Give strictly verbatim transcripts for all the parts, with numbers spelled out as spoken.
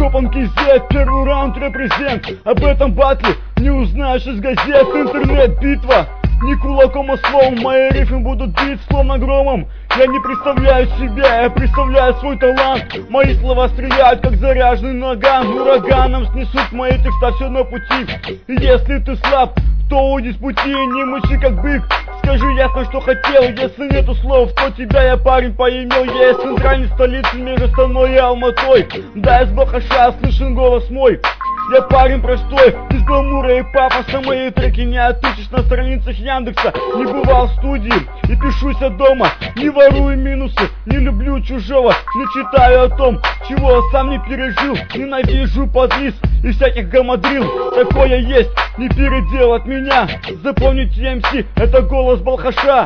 Шопан Кизет, первый раунд репрезент. Об этом батле не узнаешь из газет. Интернет-битва, не кулаком, а словом. Мои рифмы будут бить словно громом. Я не представляю себя, я представляю свой талант. Мои слова стреляют, как заряженный наган. Ураганом снесут мои текста все на пути. И если ты слаб, то уйди с пути, не мычи как бык. Скажи ясно, что хотел. Если нету слов, то тебя я, парень, поимел. Я из центральной столицы между Астаной и Алматой. Да, из Балхаша слышен голос мой. Я парень простой, без гламура и пафоса. Мои треки не отыщешь на страницах Яндекса. Не бывал в студии и пишусь от дома. Не ворую минусы, не люблю чужого. Не читаю о том, чего сам не пережил. Ненавижу подлиз и всяких гамадрил. Такое есть, не переделать меня. Запомните, эм си, это голос Балхаша.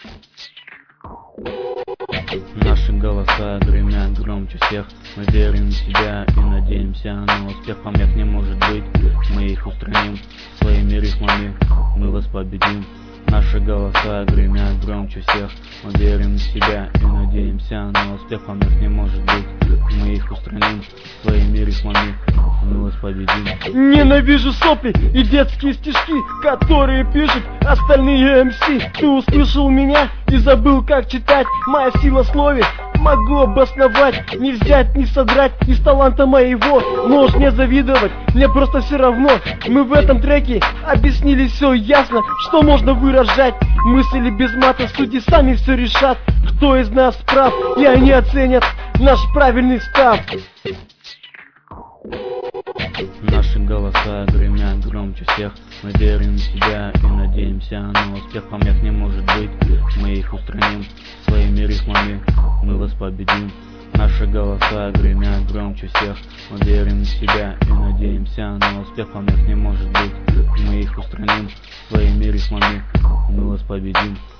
Наши голоса гремят громче всех. Мы верим в себя и надеемся на успех. Помех не может быть, мы их устраним своими рифмами, мы вас победим. Наши голоса гремят громче всех. Мы верим в себя и надеемся на успех. Помех не может быть, мы их устраним своими рифмами, мы вас победим. Ненавижу сопли и детские стишки, которые пишут остальные эм си. Ты услышал меня и забыл, как читать. Моя сила в слове могу обосновать. Не взять, не содрать из таланта моего. Можешь не завидовать, мне просто все равно. Мы в этом треке объяснили все ясно, что можно выражать. Мысли без мата, судьи сами все решат. Кто из нас прав, и они оценят наш правильный став. Наши голоса гремят громче всех. Мы верим в себя и надеемся на успех. Помех не может быть, мы их устраним своими рифмами, мы вас победим. Наши голоса гремят громче всех. Мы верим в себя и надеемся на успех. Помех не может быть, мы их устраним своими рифмами, мы вас победим.